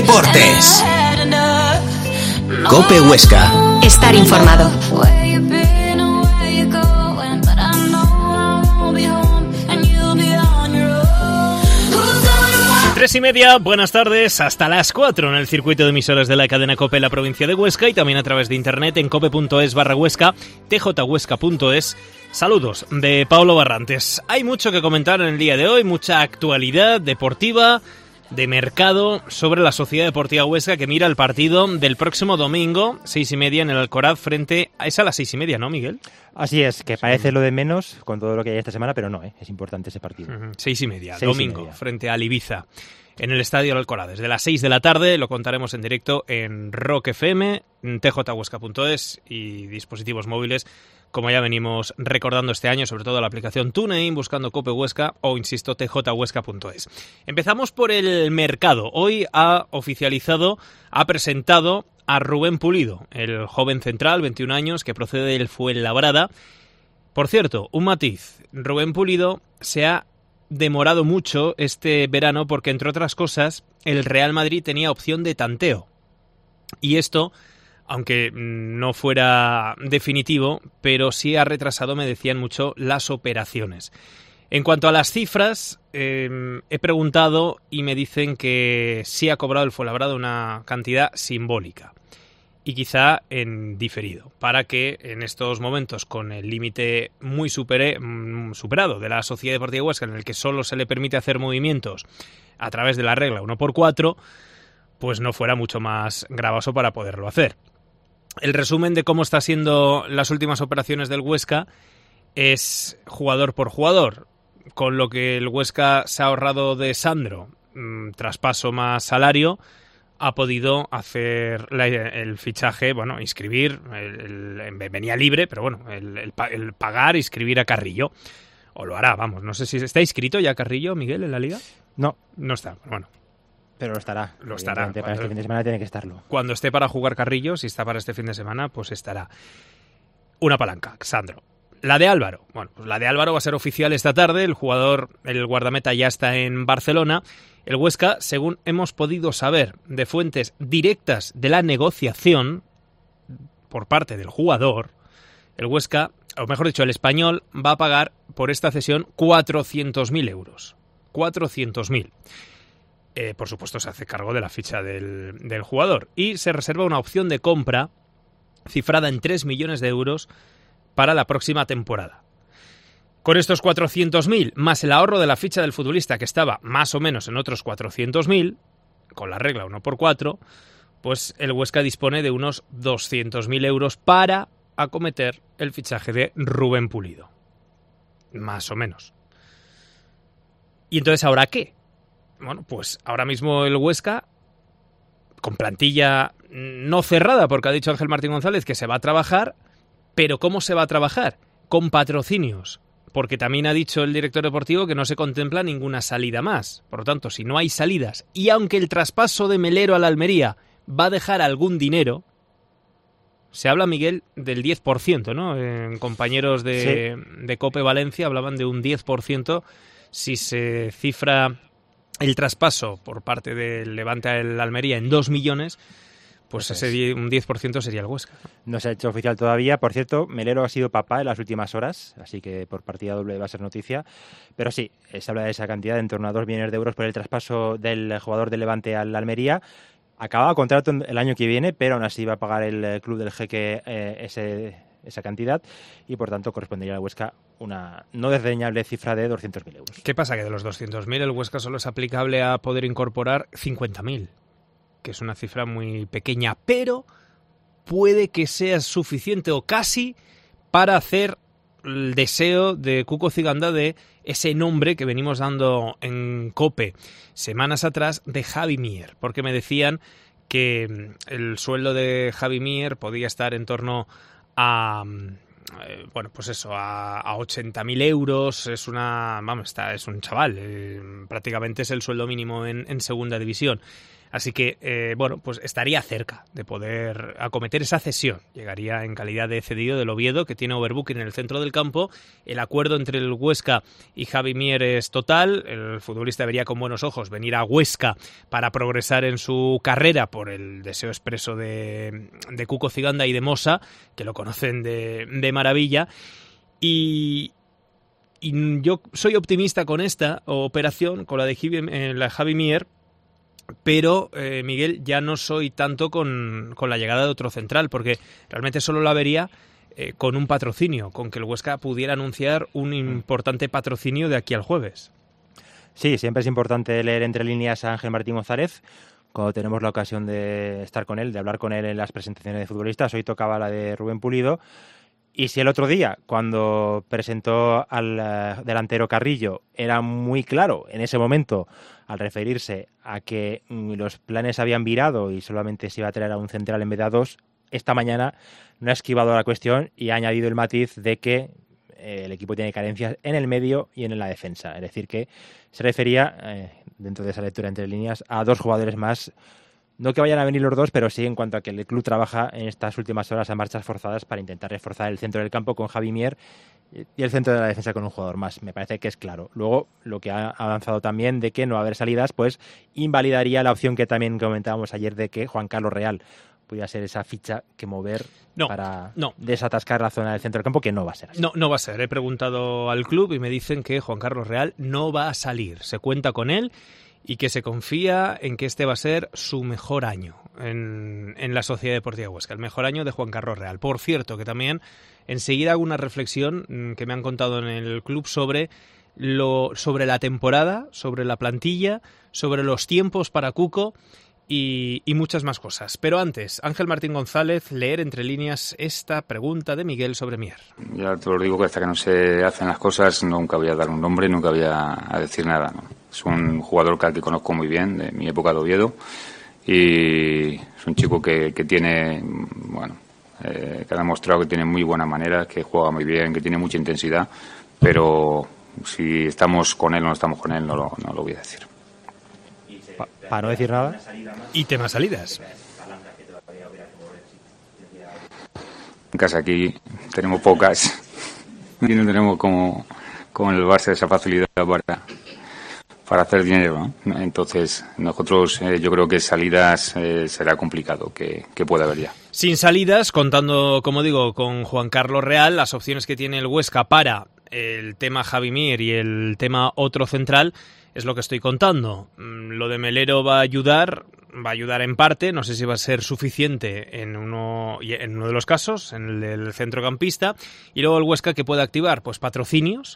Deportes. COPE Huesca. Estar informado. 3:30, buenas tardes, hasta las 4 en el circuito de emisoras de la cadena COPE en la provincia de Huesca y también a través de internet en cope.es/Huesca, tjhuesca.es. Saludos de Pablo Barrantes. Hay mucho que comentar en el día de hoy, mucha actualidad deportiva, de mercado, sobre la Sociedad Deportiva Huesca que mira el partido del próximo domingo, 6:30 en el Alcoraz frente a... Es a las 6:30, ¿no, Miguel? Así es, que parece lo de menos con todo lo que hay esta semana, pero no, es importante ese partido. 6:30, domingo, frente al Ibiza, en el Estadio del Alcoraz. Desde las 6 de la tarde lo contaremos en directo en Rock FM, en tjhuesca.es y dispositivos móviles, como ya venimos recordando este año, sobre todo la aplicación TuneIn, buscando COPE Huesca o, insisto, tjhuesca.es. Empezamos por el mercado. Hoy ha presentado a Rubén Pulido, el joven central, 21 años, que procede del Fuenlabrada. Por cierto, un matiz, Rubén Pulido se ha demorado mucho este verano porque, entre otras cosas, el Real Madrid tenía opción de tanteo. Y esto, aunque no fuera definitivo, pero sí ha retrasado, me decían mucho, las operaciones. En cuanto a las cifras, he preguntado y me dicen que sí ha cobrado el Fuenlabrada una cantidad simbólica y quizá en diferido, para que en estos momentos, con el límite muy superado de la Sociedad Deportiva Huesca, en el que solo se le permite hacer movimientos a través de la regla 1x4, pues no fuera mucho más gravoso para poderlo hacer. El resumen de cómo está siendo las últimas operaciones del Huesca es jugador por jugador, con lo que el Huesca se ha ahorrado de Sandro, traspaso más salario, ha podido hacer el fichaje, bueno, inscribir, venía libre, pero bueno, el pagar, inscribir a Carrillo, o lo hará, vamos, no sé si está inscrito ya Carrillo, Miguel, en la Liga. No está, bueno. Pero lo estará. Para este fin de semana tiene que estarlo. Cuando esté para jugar Carrillo, si está para este fin de semana, pues estará. Una palanca, Sandro. La de Álvaro. Bueno, pues la de Álvaro va a ser oficial esta tarde. El guardameta ya está en Barcelona. El Huesca, según hemos podido saber de fuentes directas de la negociación por parte del jugador, el Huesca, o mejor dicho, el Español, va a pagar por esta cesión 400.000 euros. 400.000. Por supuesto, se hace cargo de la ficha del jugador y se reserva una opción de compra cifrada en 3 millones de euros para la próxima temporada. Con estos 400.000 más el ahorro de la ficha del futbolista, que estaba más o menos en otros 400.000, con la regla 1x4, pues el Huesca dispone de unos 200.000 euros para acometer el fichaje de Rubén Pulido. Más o menos. ¿Y entonces ahora qué? Bueno, pues ahora mismo el Huesca, con plantilla no cerrada, porque ha dicho Ángel Martín González que se va a trabajar, pero ¿cómo se va a trabajar? Con patrocinios, porque también ha dicho el director deportivo que no se contempla ninguna salida más. Por lo tanto, si no hay salidas, y aunque el traspaso de Melero a la Almería va a dejar algún dinero, se habla, Miguel, del 10%, ¿no? Compañeros de COPE Valencia hablaban de un 10% si se cifra el traspaso por parte del Levante al Almería en 2 millones, pues un 10% sería el Huesca. No se ha hecho oficial todavía. Por cierto, Melero ha sido papá en las últimas horas, así que por partida doble va a ser noticia. Pero sí, se habla de esa cantidad, de en torno a 2 millones de euros por el traspaso del jugador del Levante al Almería. Acaba contrato el año que viene, pero aún así va a pagar el club del Jeque esa cantidad y por tanto correspondería al Huesca una no desdeñable cifra de 200.000 euros. ¿Qué pasa? Que de los 200.000 el Huesca solo es aplicable a poder incorporar 50.000, que es una cifra muy pequeña, pero puede que sea suficiente o casi para hacer el deseo de Cuco Ciganda de ese nombre que venimos dando en COPE semanas atrás de Javi Mier, porque me decían que el sueldo de Javi Mier podía estar en torno a bueno, pues eso, a 80.000 euros. Es un chaval, prácticamente es el sueldo mínimo en segunda división. Así que, bueno, pues estaría cerca de poder acometer esa cesión. Llegaría en calidad de cedido del Oviedo, que tiene overbooking en el centro del campo. El acuerdo entre el Huesca y Javi Mier es total. El futbolista vería con buenos ojos venir a Huesca para progresar en su carrera por el deseo expreso de Cuco Ciganda y de Mosa, que lo conocen de maravilla. Y yo soy optimista con esta operación, con la de Javi Mier, pero, Miguel, ya no soy tanto con la llegada de otro central, porque realmente solo la vería con un patrocinio, con que el Huesca pudiera anunciar un importante patrocinio de aquí al jueves. Sí, siempre es importante leer entre líneas a Ángel Martín González, cuando tenemos la ocasión de estar con él, de hablar con él en las presentaciones de futbolistas. Hoy tocaba la de Rubén Pulido. Y si el otro día, cuando presentó al delantero Carrillo, era muy claro en ese momento, al referirse a que los planes habían virado y solamente se iba a traer a un central en vez de a dos, esta mañana no ha esquivado la cuestión y ha añadido el matiz de que el equipo tiene carencias en el medio y en la defensa. Es decir, que se refería, dentro de esa lectura entre líneas, a dos jugadores más. No que vayan a venir los dos, pero sí en cuanto a que el club trabaja en estas últimas horas a marchas forzadas para intentar reforzar el centro del campo con Javi Mier y el centro de la defensa con un jugador más. Me parece que es claro. Luego, lo que ha avanzado también de que no va a haber salidas, pues invalidaría la opción que también comentábamos ayer de que Juan Carlos Real pudiera ser esa ficha que mover para desatascar la zona del centro del campo, que no va a ser así. No va a ser. He preguntado al club y me dicen que Juan Carlos Real no va a salir. Se cuenta con él y que se confía en que este va a ser su mejor año en la Sociedad Deportiva Huesca, el mejor año de Juan Carlos Real. Por cierto, que también enseguida hago una reflexión que me han contado en el club sobre la temporada, sobre la plantilla, sobre los tiempos para Cuco y muchas más cosas. Pero antes, Ángel Martín González, leer entre líneas esta pregunta de Miguel sobre Mier. Ya te lo digo, que hasta que no se hacen las cosas nunca voy a dar un nombre, nunca voy a decir nada, ¿no? Es un jugador que conozco muy bien, de mi época de Oviedo, y es un chico que tiene, bueno, que ha demostrado que tiene muy buena manera, que juega muy bien, que tiene mucha intensidad, pero si estamos con él o no estamos con él, no lo voy a decir. Para no decir nada. ¿Y temas salidas? En casa aquí tenemos pocas y no tenemos como el Barça esa facilidad para hacer dinero, ¿no? Entonces, nosotros yo creo que salidas será complicado que pueda haber ya. Sin salidas, contando, como digo, con Juan Carlos Real, las opciones que tiene el Huesca para el tema Javi Mier y el tema otro central es lo que estoy contando. Lo de Melero va a ayudar en parte, no sé si va a ser suficiente en uno de los casos, en el del centrocampista, y luego el Huesca que puede activar pues patrocinios,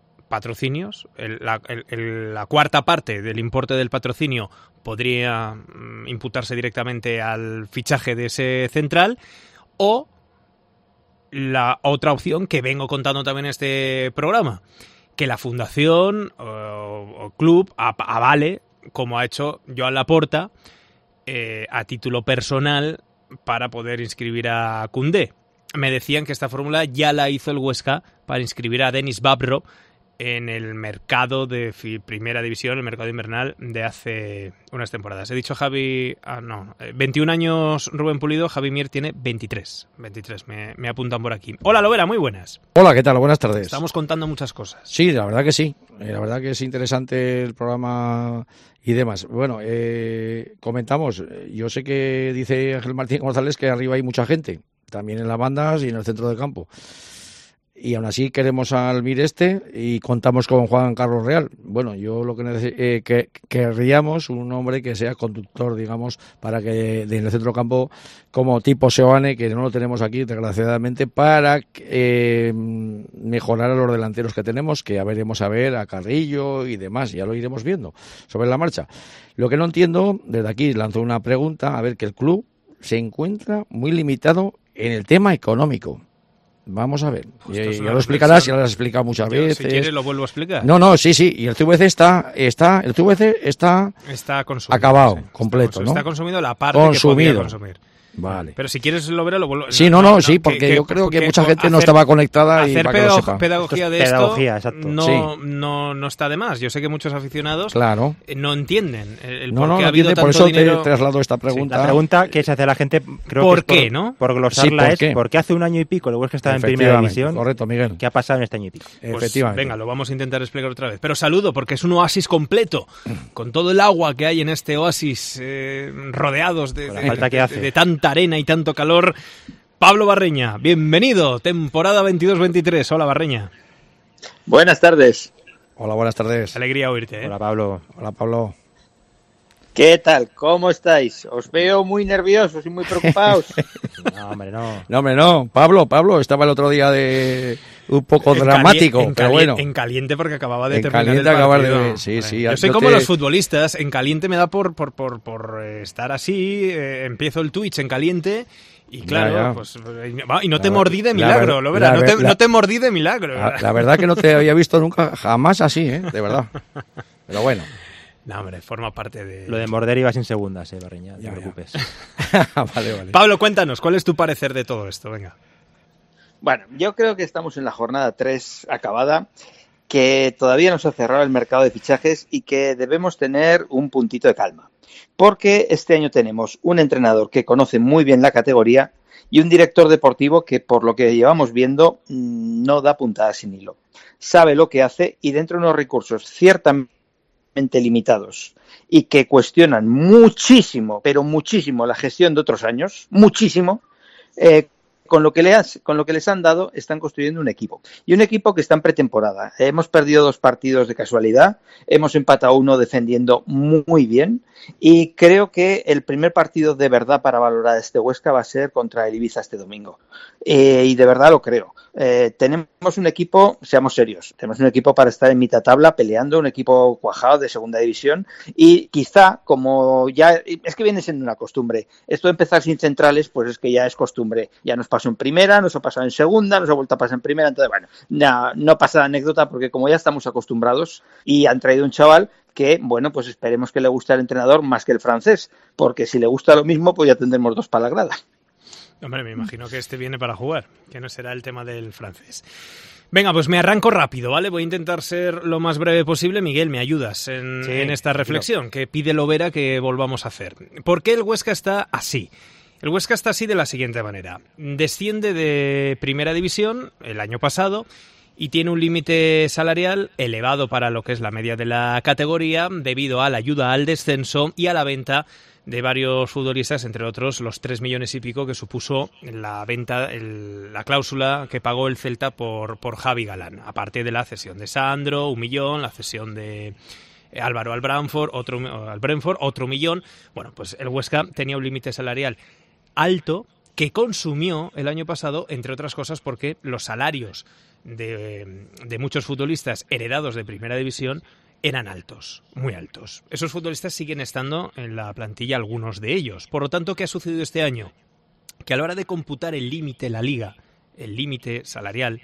la cuarta parte del importe del patrocinio podría imputarse directamente al fichaje de ese central, o la otra opción que vengo contando también en este programa, que la fundación o club avale, como ha hecho Joan Laporta, a título personal para poder inscribir a Koundé. Me decían que esta fórmula ya la hizo el Huesca para inscribir a Denis Babro en el mercado de primera división, el mercado invernal de hace unas temporadas. He dicho 21 años Rubén Pulido, Javi Mier tiene 23, me apuntan por aquí. Hola Lovera, muy buenas. Hola, ¿qué tal? Buenas tardes. Estamos contando muchas cosas. Sí, la verdad que sí, la verdad que es interesante el programa y demás. Bueno, comentamos, yo sé que dice Ángel Martín González que arriba hay mucha gente, también en las bandas y en el centro del campo. Y aún así queremos al Mier y contamos con Juan Carlos Real. Bueno, yo lo que querríamos un hombre que sea conductor, digamos, para que en el centro campo, como tipo Seoane, que no lo tenemos aquí, desgraciadamente, para mejorar a los delanteros que tenemos, que veremos a ver a Carrillo y demás, ya lo iremos viendo sobre la marcha. Lo que no entiendo, desde aquí lanzo una pregunta, a ver, que el club se encuentra muy limitado en el tema económico. Vamos a ver, ya lo explicarás, ya lo has explicado muchas veces. Si quieres lo vuelvo a explicar. No, sí, y el TVC está consumido, acabado, sí, completo, ¿no? Está consumido la parte que podía consumir. Vale. Pero si quieres lo verlo, lo vuelvo. Sí, sí, porque yo creo que mucha gente no estaba conectada y hacer para que lo sepa. pedagogía de pedagogía, esto exacto. no está de más. Yo sé que muchos aficionados no entienden el por qué ha habido tanto por eso dinero. te traslado esta pregunta. Sí, la pregunta que se hace a la gente, creo ¿Por que es qué, no? por glosarla, Sí, ¿por qué? es porque hace un año y pico el Huesca estaba en primera división. Correcto, Miguel. ¿Qué ha pasado en este año y pico? Pues, Efectivamente. venga, lo vamos a intentar explicar otra vez. Pero saludo, porque es un oasis completo, con todo el agua que hay en este oasis, rodeados de tanta arena y tanto calor. Pablo Barreña, bienvenido, temporada 22-23. Hola, Barreña. Buenas tardes. Hola, buenas tardes. Alegría oírte, ¿eh? Hola, Pablo. Hola, Pablo. ¿Qué tal? ¿Cómo estáis? Os veo muy nerviosos y muy preocupados. No, hombre, no. No, hombre, no. Pablo estaba el otro día de un poco dramático, pero bueno. En caliente porque acababa de En terminar caliente el acabar partido. de... Sí, sí. Yo soy como los futbolistas, en caliente me da por estar así, empiezo el Twitch en caliente y claro, ya. Pues y no te mordí de milagro, lo verás, no te mordí de milagro. La verdad que no te había visto nunca, jamás así, de verdad. Pero bueno. No, hombre, forma parte de... Lo de morder iba sin segundas, Barreña, no te preocupes. Vale. Pablo, cuéntanos, ¿cuál es tu parecer de todo esto? Venga. Bueno, yo creo que estamos en la jornada 3 acabada, que todavía no se ha cerrado el mercado de fichajes y que debemos tener un puntito de calma. Porque este año tenemos un entrenador que conoce muy bien la categoría y un director deportivo que, por lo que llevamos viendo, no da puntada sin hilo. Sabe lo que hace y dentro de unos recursos ciertamente limitados y que cuestionan muchísimo, pero muchísimo la gestión de otros años, muchísimo, con lo que les han dado están construyendo un equipo. Y un equipo que está en pretemporada. Hemos perdido 2 partidos de casualidad, hemos empatado 1 defendiendo muy bien y creo que el primer partido de verdad para valorar este Huesca va a ser contra el Ibiza este domingo. Y de verdad lo creo. Tenemos un equipo, seamos serios, tenemos un equipo para estar en mitad tabla peleando, un equipo cuajado de segunda división y quizá como ya, es que viene siendo una costumbre, esto de empezar sin centrales pues es que ya es costumbre, ya nos pasó en primera, nos ha pasado en segunda, nos ha vuelto a pasar en primera, entonces bueno, no pasa la anécdota porque como ya estamos acostumbrados y han traído un chaval que, bueno, pues esperemos que le guste al entrenador más que el francés, porque si le gusta lo mismo pues ya tendremos 2 para la grada. Hombre, me imagino que este viene para jugar, que no será el tema del francés. Venga, pues me arranco rápido, ¿vale? Voy a intentar ser lo más breve posible. Miguel, ¿me ayudas en esta reflexión que pide Lovera que volvamos a hacer? ¿Por qué el Huesca está así? El Huesca está así de la siguiente manera. Desciende de Primera División el año pasado y tiene un límite salarial elevado para lo que es la media de la categoría debido a la ayuda al descenso y a la venta de varios futbolistas, entre otros los 3 millones y pico que supuso la venta, la cláusula que pagó el Celta por Javi Galán, aparte de la cesión de Sandro, 1 millón, la cesión de Álvaro al Brentford, otro 1 millón. Bueno, pues el Huesca tenía un límite salarial alto que consumió el año pasado, entre otras cosas, porque los salarios de muchos futbolistas heredados de Primera División eran altos, muy altos. Esos futbolistas siguen estando en la plantilla, algunos de ellos. Por lo tanto, ¿qué ha sucedido este año? Que a la hora de computar el límite, la liga, el límite salarial,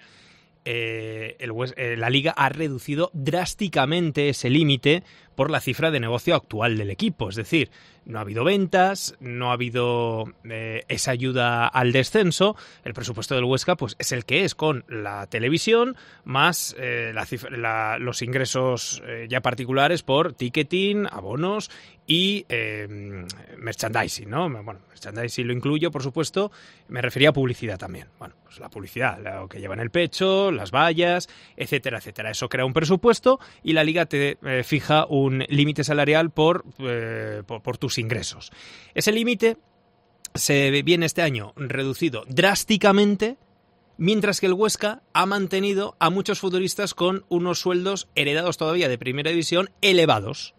la liga ha reducido drásticamente ese límite por la cifra de negocio actual del equipo. Es decir, no ha habido ventas, no ha habido esa ayuda al descenso. El presupuesto del Huesca pues es el que es, con la televisión más los ingresos ya particulares por ticketing, abonos y merchandising, ¿no? Bueno, merchandising lo incluyo, por supuesto. Me refería a publicidad también. Bueno, pues la publicidad, lo que lleva en el pecho, las vallas, etcétera, etcétera. Eso crea un presupuesto y la liga te fija un límite salarial por tus ingresos. Ese límite se viene este año reducido drásticamente, mientras que el Huesca ha mantenido a muchos futbolistas con unos sueldos heredados todavía de Primera División elevados.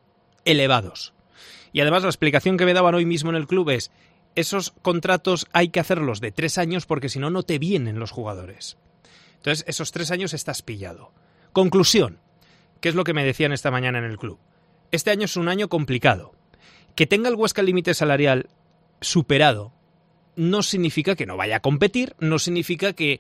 Y además la explicación que me daban hoy mismo en el club es: esos contratos hay que hacerlos de 3 años porque si no, no te vienen los jugadores. Entonces, esos 3 años estás pillado. Conclusión, ¿qué es lo que me decían esta mañana en el club? Este año es un año complicado. Que tenga el Huesca el límite salarial superado no significa que no vaya a competir, no significa que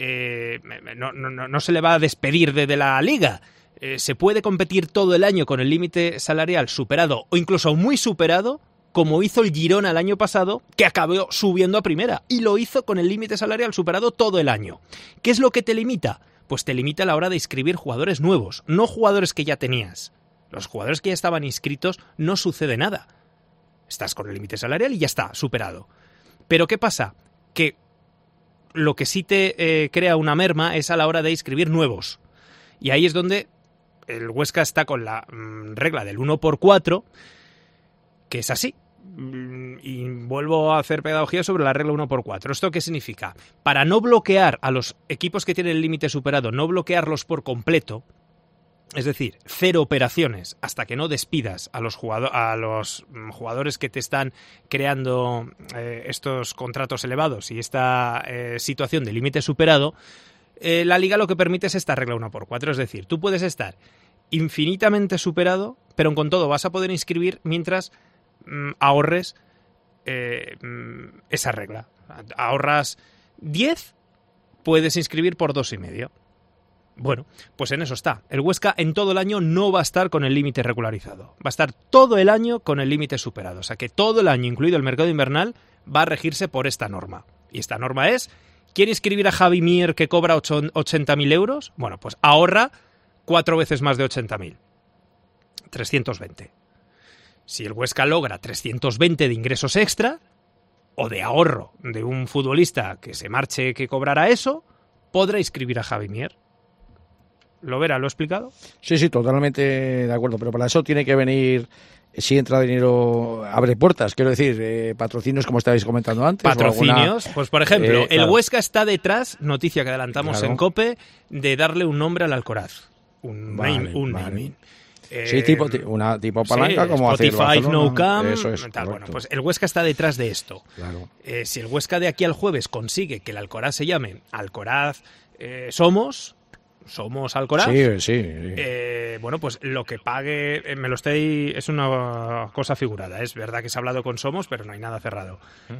no se le va a despedir de la liga. Se puede competir todo el año con el límite salarial superado o incluso muy superado como hizo el Girona el año pasado, que acabó subiendo a primera, y lo hizo con el límite salarial superado todo el año. ¿Qué es lo que te limita? Pues te limita a la hora de inscribir jugadores nuevos, no jugadores que ya tenías. Los jugadores que ya estaban inscritos no sucede nada. Estás con el límite salarial y ya está, superado. Pero ¿qué pasa? Que lo que sí te crea una merma es a la hora de inscribir nuevos. Y ahí es donde el Huesca está con la regla del 1x4, que es así. Y vuelvo a hacer pedagogía sobre la regla 1x4. ¿Esto qué significa? Para no bloquear a los equipos que tienen el límite superado, no bloquearlos por completo, es decir, 0 operaciones hasta que no despidas a los jugadores que te están creando estos contratos elevados y esta situación de límite superado, la Liga lo que permite es esta regla 1x4. Es decir, tú puedes estar infinitamente superado, pero con todo vas a poder inscribir mientras ahorres esa regla. Ahorras 10, puedes inscribir por 2,5. Bueno, pues en eso está. El Huesca en todo el año no va a estar con el límite regularizado. Va a estar todo el año con el límite superado. O sea que todo el año, incluido el mercado invernal, va a regirse por esta norma. Y esta norma es, ¿quiere inscribir a Javi Mier que cobra 80.000 euros? Bueno, pues ahorra 4 veces más de 80.000. 320. Si el Huesca logra 320 de ingresos extra, o de ahorro de un futbolista que se marche que cobrará eso, podrá inscribir a Javi Mier. ¿Lo verá? ¿Lo he explicado? Sí, totalmente de acuerdo, pero para eso tiene que venir, si entra dinero, abre puertas, quiero decir, patrocinios como estabais comentando antes. Patrocinios, pues por ejemplo, el Huesca está detrás, noticia que adelantamos en COPE, de darle un nombre al Alcoraz. Un naming. Sí, tipo palanca, como hace Spotify, el Barcelona. No Camp, Eso es, tal. Bueno, pues el Huesca está detrás de esto. Claro. Si el Huesca de aquí al jueves consigue que el Alcoraz se llame Alcoraz Somos Alcoraz. Sí. Bueno, pues lo que pague, es una cosa figurada. Es verdad que se ha hablado con Somos, pero no hay nada cerrado.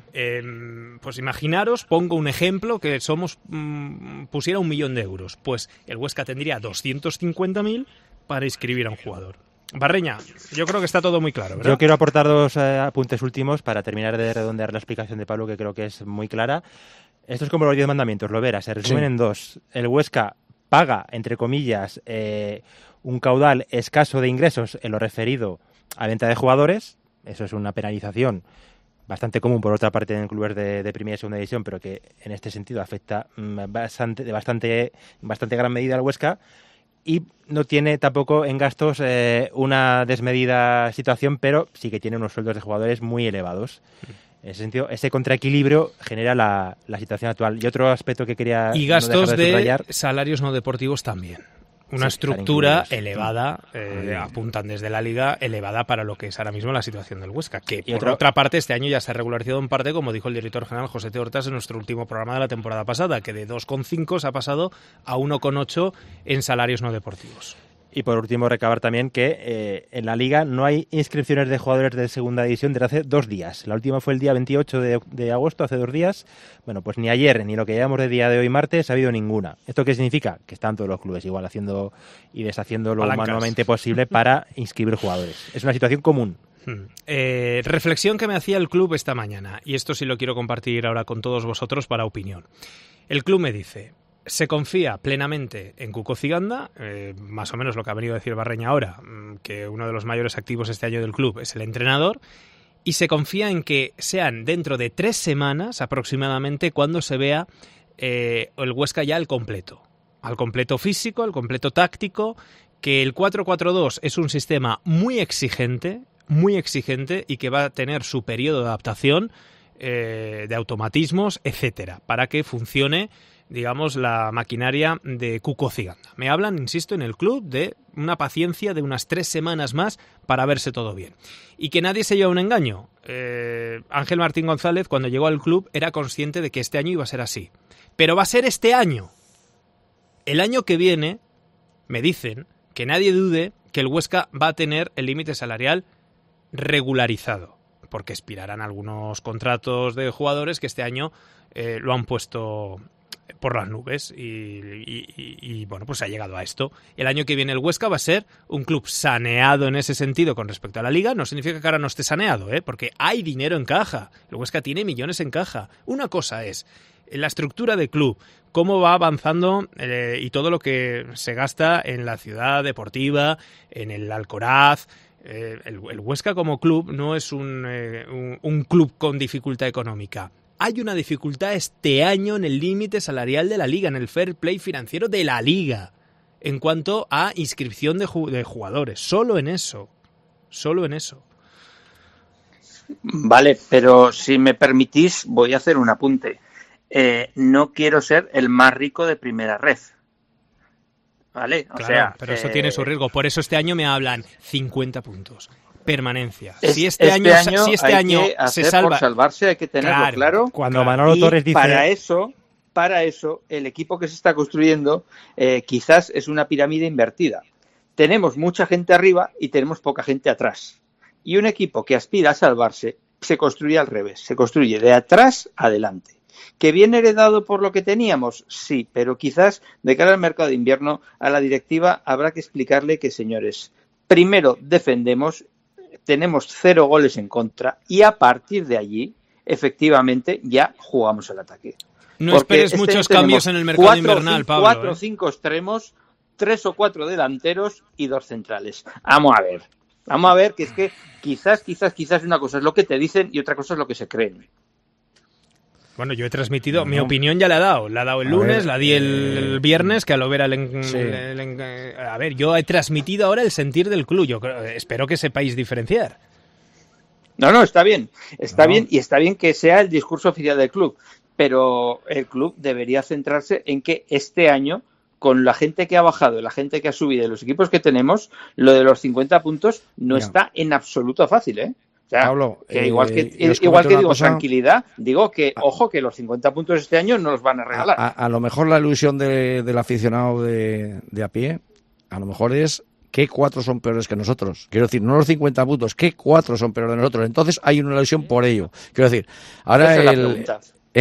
Pues imaginaros, pongo un ejemplo, que Somos pusiera 1 millón de euros. Pues el Huesca tendría 250.000 para inscribir a un jugador. Barreña, yo creo que está todo muy claro, ¿verdad? Yo quiero aportar 2 apuntes últimos para terminar de redondear la explicación de Pablo, que creo que es muy clara. Esto es como los 10 mandamientos, lo verás, se resumen en 2. El Huesca paga, entre comillas, un caudal escaso de ingresos en lo referido a venta de jugadores. Eso es una penalización bastante común, por otra parte, en clubes de primera y segunda división, pero que en este sentido afecta de bastante gran medida al Huesca. Y no tiene tampoco en gastos una desmedida situación, pero sí que tiene unos sueldos de jugadores muy elevados. En ese sentido, ese contraequilibrio genera la situación actual. Y otro aspecto que quería... Y gastos de subrayar, salarios no deportivos también. Una sí, estructura elevada, apuntan desde la Liga, elevada para lo que es ahora mismo la situación del Huesca. Que, por otra parte, este año ya se ha regularizado en parte, como dijo el director general José T. Hortas en nuestro último programa de la temporada pasada, que de 2,5 se ha pasado a 1,8 en salarios no deportivos. Y por último, recabar también que en la Liga no hay inscripciones de jugadores de segunda división desde hace 2 días. La última fue el día 28 de agosto, hace 2 días. Bueno, pues ni ayer ni lo que llevamos de día de hoy martes ha habido ninguna. ¿Esto qué significa? Que están todos los clubes igual haciendo y deshaciendo lo humanamente posible para inscribir jugadores. Es una situación común. Reflexión que me hacía el club esta mañana, y esto sí lo quiero compartir ahora con todos vosotros para opinión. El club me dice... Se confía plenamente en Cuco Ciganda, más o menos lo que ha venido a decir Barreña ahora, que uno de los mayores activos este año del club es el entrenador, y se confía en que sean dentro de 3 semanas aproximadamente cuando se vea el Huesca ya al completo físico, al completo táctico, que el 4-4-2 es un sistema muy exigente y que va a tener su periodo de adaptación, de automatismos, etcétera, para que funcione, digamos, la maquinaria de Cuco Ciganda. Me hablan, insisto, en el club de una paciencia de unas 3 semanas más para verse todo bien. Y que nadie se lleve un engaño. Ángel Martín González, cuando llegó al club, era consciente de que este año iba a ser así. Pero va a ser este año. El año que viene, me dicen, que nadie dude que el Huesca va a tener el límite salarial regularizado, porque expirarán algunos contratos de jugadores que este año lo han puesto por las nubes y bueno, pues ha llegado a esto. El año que viene el Huesca va a ser un club saneado en ese sentido con respecto a la Liga. No significa que ahora no esté saneado, porque hay dinero en caja. El Huesca tiene millones en caja. Una cosa es la estructura de club, cómo va avanzando y todo lo que se gasta en la ciudad deportiva, en el Alcoraz. El Huesca como club no es un club con dificultad económica. Hay una dificultad este año en el límite salarial de la Liga, en el fair play financiero de la Liga, en cuanto a inscripción de jugadores. Solo en eso. Vale, pero si me permitís, voy a hacer un apunte. No quiero ser el más rico de primera red. ¿Vale? Claro, pero eso tiene su riesgo. Por eso este año me hablan 50 puntos. Permanencia. Si este año se salva, por salvarse hay que tenerlo claro. Cuando Manolo Torres dice para eso el equipo que se está construyendo quizás es una pirámide invertida. Tenemos mucha gente arriba y tenemos poca gente atrás. Y un equipo que aspira a salvarse se construye al revés, se construye de atrás adelante. ¿Que viene heredado por lo que teníamos? Sí, pero quizás de cara al mercado de invierno a la directiva habrá que explicarle que, señores, primero defendemos, tenemos 0 goles en contra y a partir de allí, efectivamente, ya jugamos al ataque. No esperes muchos cambios en el mercado invernal, Pablo. 4 o 5 extremos, 3 o 4 delanteros y 2 centrales. Vamos a ver, que es que quizás una cosa es lo que te dicen y otra cosa es lo que se creen. Bueno, yo he transmitido, mi opinión ya la he dado el lunes, la di el viernes, que a lo ver a ver, yo he transmitido ahora el sentir del club, yo espero que sepáis diferenciar. No, está bien y está bien que sea el discurso oficial del club, pero el club debería centrarse en que este año, con la gente que ha bajado, la gente que ha subido y los equipos que tenemos, lo de los 50 puntos no está en absoluto fácil, O sea, Pablo, que igual que digo cosa, tranquilidad, digo que, ojo, que los 50 puntos este año no los van a regalar. A lo mejor la ilusión del aficionado de a pie, a lo mejor es ¿qué 4 son peores que nosotros? Quiero decir, no los 50 puntos, ¿qué 4 son peores que nosotros? Entonces hay una ilusión por ello. Quiero decir, ahora esa es la pregunta.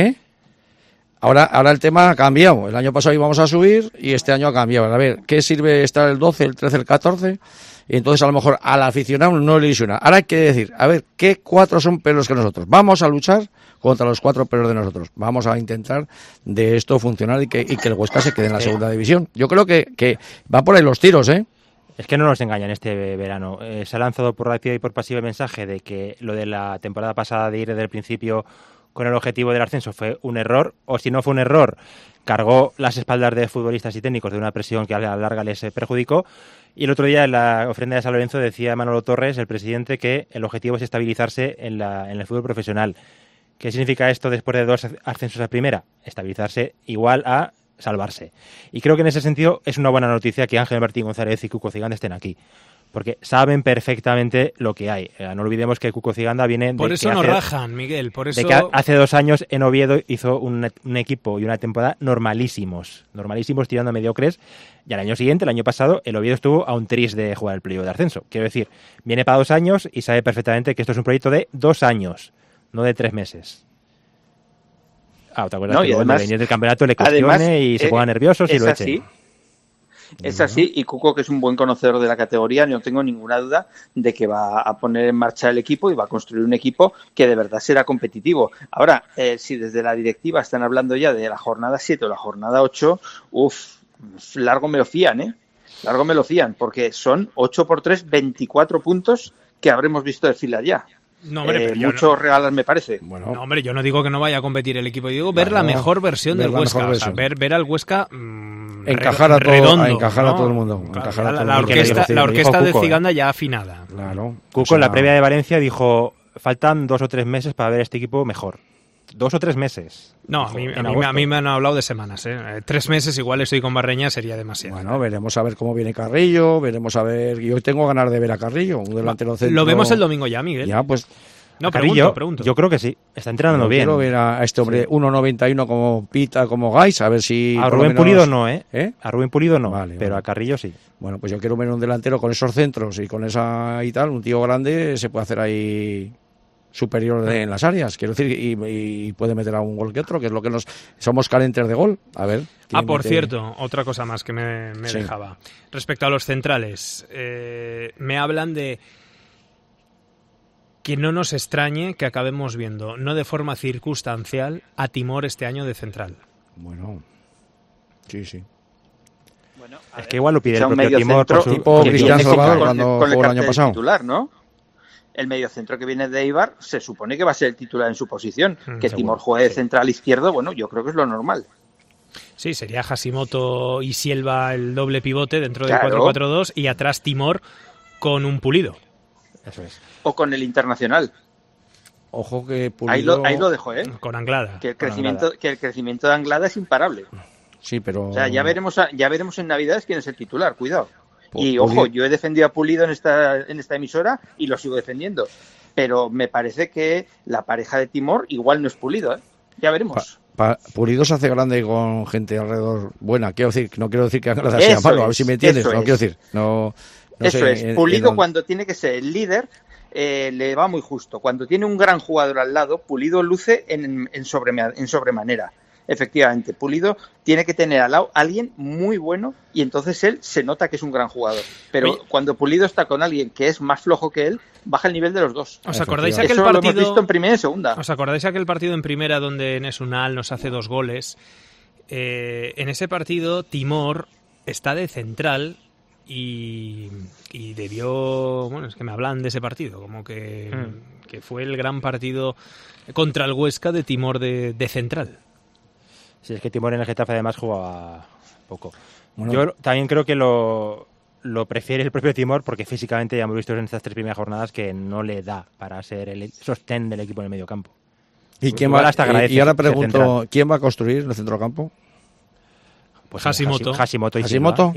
Ahora el tema ha cambiado. El año pasado íbamos a subir y este año ha cambiado. A ver, ¿qué sirve estar el 12, el 13, el 14? Y entonces a lo mejor al aficionado no le ilusiona. Ahora hay que decir, a ver, ¿qué 4 son peores que nosotros? Vamos a luchar contra los 4 peores de nosotros. Vamos a intentar de esto funcionar y que el Huesca se quede en la segunda división. Yo creo que va por ahí los tiros, Es que no nos engañan este verano. Se ha lanzado por activa y por pasiva el mensaje de que lo de la temporada pasada de ir desde el principio con el objetivo del ascenso fue un error, o si no fue un error, cargó las espaldas de futbolistas y técnicos de una presión que a la larga les perjudicó. Y el otro día en la ofrenda de San Lorenzo decía Manolo Torres, el presidente, que el objetivo es estabilizarse en el fútbol profesional. ¿Qué significa esto después de 2 ascensos a primera? Estabilizarse igual a salvarse. Y creo que en ese sentido es una buena noticia que Ángel Martín González y Cuco Ciganda estén aquí, porque saben perfectamente lo que hay. No olvidemos que Cuco Ciganda viene por eso nos rajan, Miguel, por eso... de que hace 2 años en Oviedo hizo un equipo y una temporada normalísimos tirando a mediocres, y al año siguiente, el año pasado, el Oviedo estuvo a un tris de jugar el playoff de ascenso. Quiero decir, viene para 2 años y sabe perfectamente que esto es un proyecto de 2 años, no de 3 meses. ¿Te acuerdas que además, venir del campeonato le cuestione y se ponga nerviosos y lo echen? Es así, y Cuco, que es un buen conocedor de la categoría, no tengo ninguna duda de que va a poner en marcha el equipo y va a construir un equipo que de verdad será competitivo. Ahora, si desde la directiva están hablando ya de la jornada 7 o la jornada 8, largo me lo fían, Largo me lo fían, porque son 8 por 3, 24 puntos que habremos visto desfilar ya. No, hombre, muchos regalas me parece. Bueno. No, hombre, yo no digo que no vaya a competir el equipo, digo ver la mejor versión del Huesca, o sea, ver al Huesca encajar a todo el mundo. La orquesta de Ciganda ya afinada. Claro. Cuco en la previa de Valencia dijo, faltan 2 o 3 meses para ver este equipo mejor. 2 o 3 meses. No, a mí me han hablado de semanas. 3 meses igual estoy con Barreña sería demasiado. Bueno, veremos a ver cómo viene Carrillo, veremos a ver... Yo tengo ganas de ver a Carrillo, un delantero centro... Lo vemos el domingo ya, Miguel. Ya, pues... No, Carrillo, pregunto. Yo creo que sí, está entrenando bien. Quiero ver a este hombre 1.91 como Pita, como Gais, a ver si... A Rubén Pulido no, A Rubén Pulido no, pero a Carrillo sí. Bueno, pues yo quiero ver un delantero con esos centros y con esa y tal, un tío grande se puede hacer ahí... superior en las áreas, quiero decir, y puede meter a un gol que otro, que es lo que somos carentes de gol. A ver. Por cierto, otra cosa más que me dejaba. Respecto a los centrales, me hablan de que no nos extrañe que acabemos viendo, no de forma circunstancial, a Timor este año de central. Bueno, sí. Bueno, es que igual lo pide el propio Timor por su tipo Cristian Salvador cuando jugó el año pasado. Titular, ¿no? El mediocentro que viene de Eibar se supone que va a ser el titular en su posición. Que seguro. Timor juegue de central izquierdo, bueno, yo creo que es lo normal. Sí, sería Hashimoto y Silva el doble pivote dentro del 4-4-2 y atrás Timor con un Pulido. Eso es. O con el Internacional. Ojo que Pulido... Ahí lo dejo, ¿eh? Con Anglada. Que el crecimiento de Anglada es imparable. Sí, pero... O sea, ya veremos en Navidades quién es el titular, cuidado. Y ojo, yo he defendido a Pulido en esta emisora y lo sigo defendiendo. Pero me parece que la pareja de Timor igual no es Pulido, ¿eh? Ya veremos. Pulido se hace grande con gente alrededor buena. No quiero decir que Anglada sea malo, a ver si me entiendes. No quiero decir. No eso sé, es. Pulido cuando tiene que ser el líder le va muy justo. Cuando tiene un gran jugador al lado, Pulido luce en sobremanera. Efectivamente, Pulido tiene que tener al lado a alguien muy bueno y entonces él se nota que es un gran jugador. Pero cuando Pulido está con alguien que es más flojo que él, baja el nivel de los dos. ¿Os acordáis aquel partido? Lo hemos visto en primera y segunda. ¿Os acordáis aquel partido en primera donde Enes Unal nos hace 2 goles? En ese partido Timor está de central y debió... Bueno, es que me hablan de ese partido, como que fue el gran partido contra el Huesca de Timor de central. Sí, es que Timor en el Getafe además jugaba poco. Bueno, yo también creo que lo prefiere el propio Timor porque físicamente ya hemos visto en estas 3 primeras jornadas que no le da para ser el sostén del equipo en el medio campo. Y ahora pregunto, ¿quién va a construir el centrocampo? Pues Hashimoto y Silva.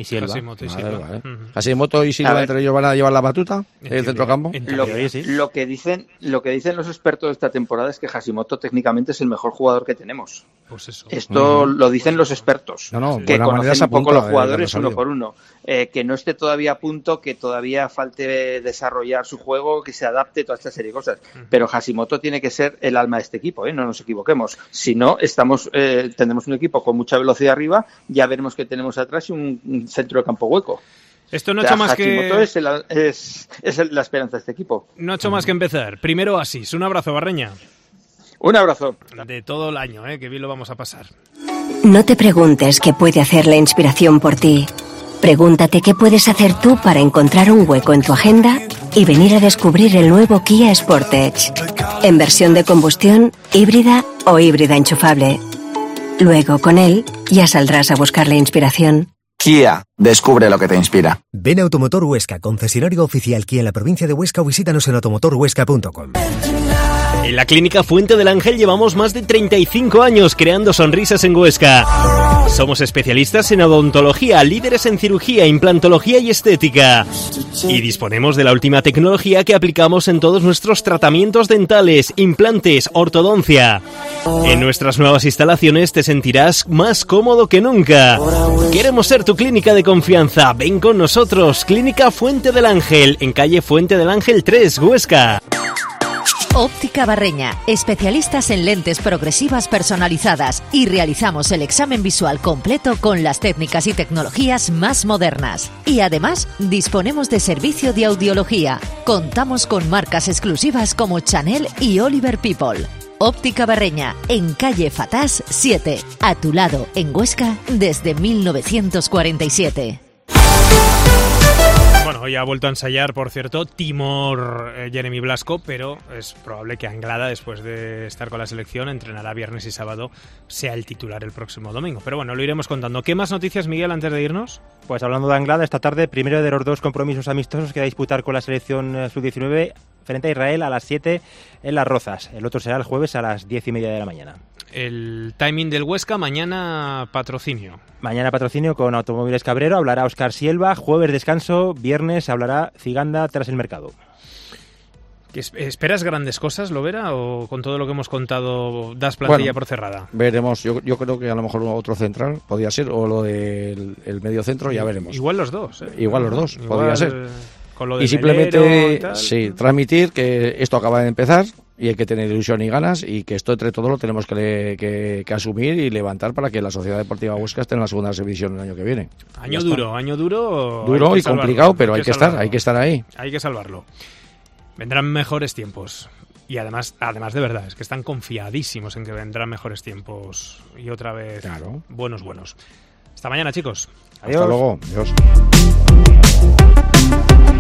Hashimoto y Silva entre ellos van a llevar la batuta el centrocampo. Lo que dicen los expertos de esta temporada es que Hashimoto técnicamente es el mejor jugador que tenemos. Pues eso. Esto lo dicen los expertos, que conocen un poco los jugadores uno por uno. Que no esté todavía a punto, que todavía falte desarrollar su juego, que se adapte, toda esta serie de cosas. Pero Hashimoto tiene que ser el alma de este equipo, no nos equivoquemos. Si no, tendremos un equipo con mucha velocidad arriba, ya veremos que tenemos atrás un centro de campo hueco. Esto no ha hecho más Hashimoto es la esperanza de este equipo. No ha hecho más que empezar. Primero Asís. Un abrazo, Barreña. Un abrazo. De todo el año, que bien lo vamos a pasar. No te preguntes qué puede hacer la inspiración por ti. Pregúntate qué puedes hacer tú para encontrar un hueco en tu agenda y venir a descubrir el nuevo Kia Sportage. En versión de combustión, híbrida o híbrida enchufable. Luego, con él, ya saldrás a buscar la inspiración. Kia, descubre lo que te inspira. Ven a Automotor Huesca, concesionario oficial Kia en la provincia de Huesca, o visítanos en automotorhuesca.com. En la Clínica Fuente del Ángel llevamos más de 35 años creando sonrisas en Huesca. Somos especialistas en odontología, líderes en cirugía, implantología y estética. Y disponemos de la última tecnología que aplicamos en todos nuestros tratamientos dentales, implantes, ortodoncia. En nuestras nuevas instalaciones te sentirás más cómodo que nunca. Queremos ser tu clínica de confianza. Ven con nosotros, Clínica Fuente del Ángel, en calle Fuente del Ángel 3, Huesca. Óptica Barreña, especialistas en lentes progresivas personalizadas y realizamos el examen visual completo con las técnicas y tecnologías más modernas. Y además, disponemos de servicio de audiología. Contamos con marcas exclusivas como Chanel y Oliver People. Óptica Barreña, en calle Fatás 7, a tu lado, en Huesca, desde 1947. Bueno, hoy ha vuelto a ensayar, por cierto, Timor Jeremy Blasco, pero es probable que Anglada, después de estar con la selección, entrenará viernes y sábado, sea el titular el próximo domingo. Pero bueno, lo iremos contando. ¿Qué más noticias, Miguel, antes de irnos? Pues hablando de Anglada, esta tarde, primero de los 2 compromisos amistosos que va a disputar con la selección sub-19 frente a Israel a las 7 en Las Rozas. El otro será el jueves a las 10:30 de la mañana. El timing del Huesca, mañana patrocinio. Mañana patrocinio con Automóviles Cabrero, hablará Óscar Sielva, jueves descanso, viernes hablará Ciganda tras el mercado. ¿Esperas grandes cosas, Lovera, o con todo lo que hemos contado das plantilla por cerrada? Veremos, yo creo que a lo mejor otro central podría ser, o lo del medio centro, ya veremos. Igual los dos. Igual los dos, podría ser. Con lo de y simplemente y tal. sí, transmitir que esto acaba de empezar, y hay que tener ilusión y ganas, y que esto entre todos lo tenemos que asumir y levantar para que la Sociedad Deportiva Huesca esté en la segunda división el año que viene. Año duro y complicado, pero hay que estar ahí. Hay que salvarlo. Vendrán mejores tiempos. Y además de verdad, es que están confiadísimos en que vendrán mejores tiempos. Y otra vez, buenos. Hasta mañana, chicos. Adiós. Hasta luego. Adiós.